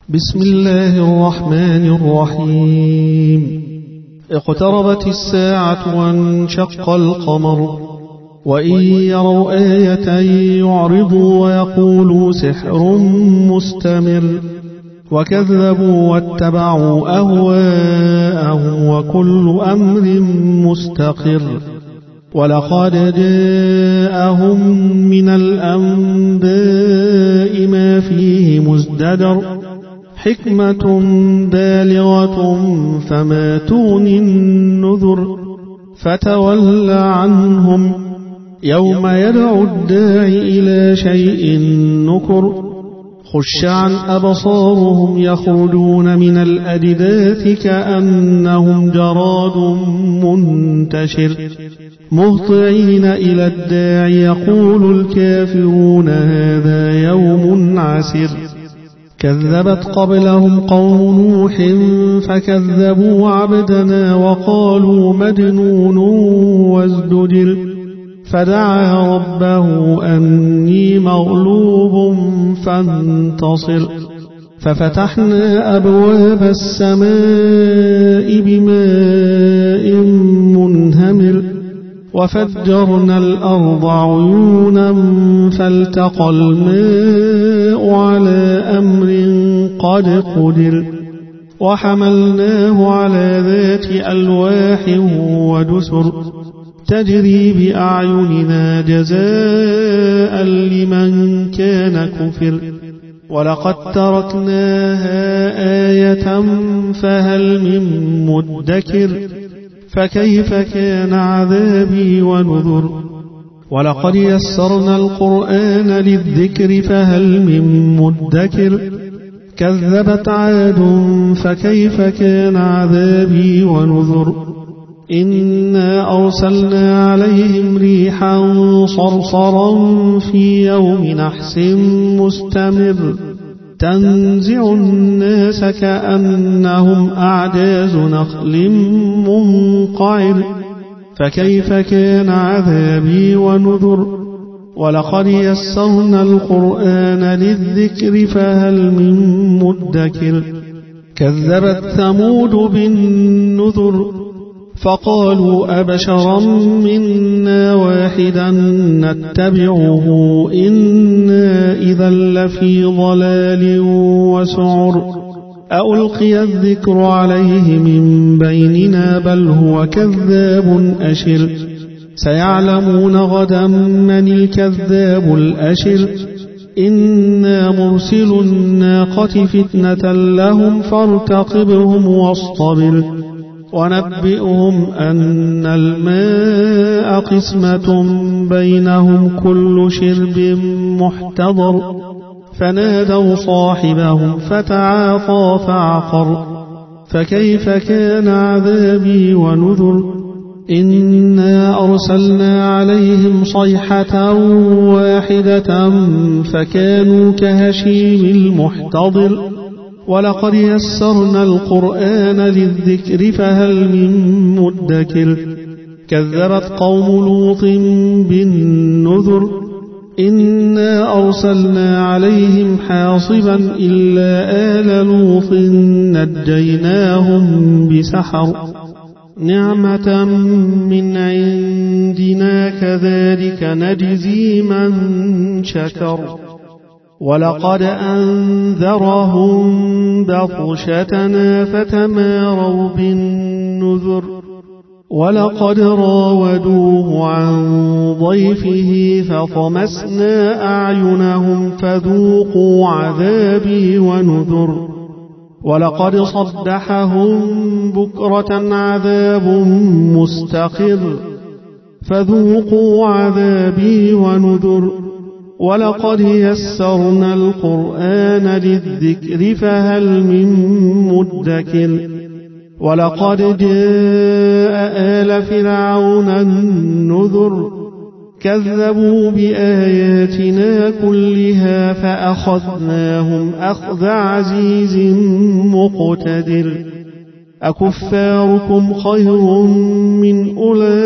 بسم الله الرحمن الرحيم. اقتربت الساعة وانشق القمر، وإن يروا آية يعرضوا ويقولوا سحر مستمر، وكذبوا واتبعوا أهواءهم وكل أمر مستقر. ولقد جاءهم من الأنباء ما فيه مزدجر، حكمة بالغة فما تغني النذر. فتول عنهم يوم يدعو الداعي إلى شيء نكر. خش عن أبصارهم يخرجون من الأجداث كأنهم جراد منتشر، مهطعين إلى الداعي يقول الكافرون هذا يوم عسر. كذبت قبلهم قوم نوح فكذبوا عبدنا وقالوا مجنون وازدجر. فدعا ربه أني مغلوب فانتصر. ففتحنا أبواب السماء بماء منهمر، وفجرنا الأرض عيونا فالتقى الماء على أمر قد قدر. وحملناه على ذات ألواح ودسر، تجري بأعيننا جزاء لمن كان كفر. ولقد تركناها آية فهل من مدكر. فكيف كان عذابي ونذر. ولقد يسرنا القرآن للذكر فهل من مدكر. كذبت عاد فكيف كان عذابي ونذر. إنا أرسلنا عليهم ريحا صرصرا في يوم نحس مستمر، تنزع الناس كأنهم أعجاز نخل منقعر. فكيف كان عذابي ونذر. ولقد يسرنا القرآن للذكر فهل من مدكر. كذبت ثمود بالنذر، فقالوا أبشرا منا واحدا نتبعه إنا إذا لفي ضلال وسعر. ألقي الذكر عليه من بيننا بل هو كذاب أشر. سيعلمون غدا من الكذاب الأشر. إنا مرسل الناقة فتنة لهم فارتقبهم واصطبر. ونبئهم أن الماء قسمة بينهم كل شرب محتضر. فنادوا صاحبهم فتعاطى فعقر. فكيف كان عذابي ونذر. إنا أرسلنا عليهم صيحة واحدة فكانوا كهشيم المحتضر. ولقد يسرنا القرآن للذكر فهل من مدكر. كذبت قوم لوط بالنذر. إنا أرسلنا عليهم حاصبا إلا آل لوط نجيناهم بسحر. نعمة من عندنا كذلك نجزي من شكر. ولقد أنذرهم بطشتنا فتماروا بالنذر. ولقد راودوه عن ضيفه فطمسنا أعينهم فذوقوا عذابي ونذر. ولقد صبحهم بكرة عذاب مستقر، فذوقوا عذابي ونذر. ولقد يسرنا القرآن للذكر فهل من مدكر. ولقد جاء آل فرعون النذر. كذبوا بآياتنا كلها فأخذناهم أخذ عزيز مقتدر. أكفاركم خير من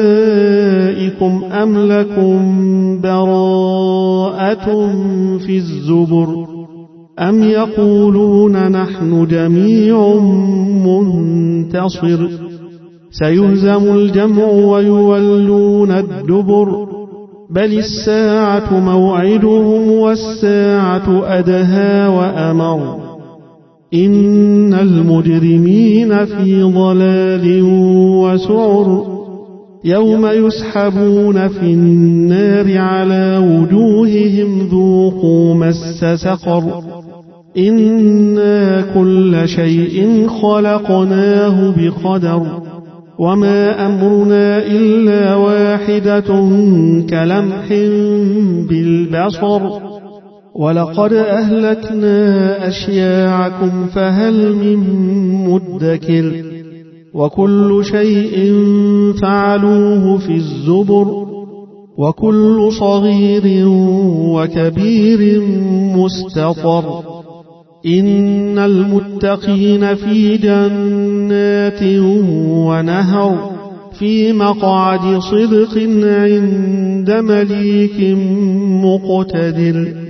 أولئكم أم لكم براءة في الزبر. أم يقولون نحن جميع منتصر سيهزم الجمع ويولون الدبر بل الساعة موعدهم والساعة أدهى وأمر إن المجرمين في ضلال وسعر يوم يسحبون في النار على وجوههم ذوقوا مس سقر إنا كل شيء خلقناه بقدر وما أمرنا إلا واحدة كلمح بالبصر ولقد أهلكنا أشياعكم فهل من مدكر وكل شيء فعلوه في الزبر وكل صغير وكبير مستطر إن المتقين في جنات ونهر في مقعد صدق عند مليك مقتدر